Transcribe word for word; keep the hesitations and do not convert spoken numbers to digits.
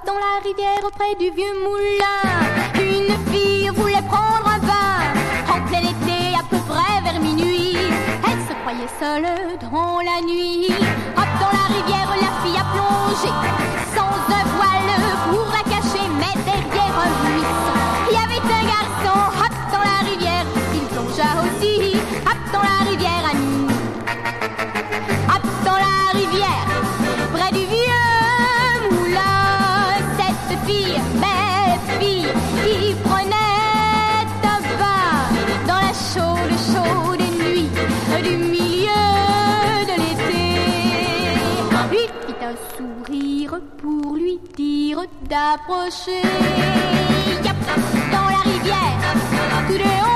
dans la rivière auprès du vieux moulin, une fille voulait prendre un bain. En plein été, à peu près vers minuit, elle se croyait seule dans la nuit. Hop dans la rivière, la fille a plongé, sans un voile pour la cacher, mais derrière un buisson, il y avait un garçon. Hop dans la rivière, il plongea aussi. Hop dans la rivière à nu. Hop dans la rivière, près du vieux moulin, cette fille, belle fille, qui prenait un bain dans la chaude, chaude nuit du milieu de l'été, lui fit un sourire pour lui dire d'approcher. Yop, dans la rivière, tout de haut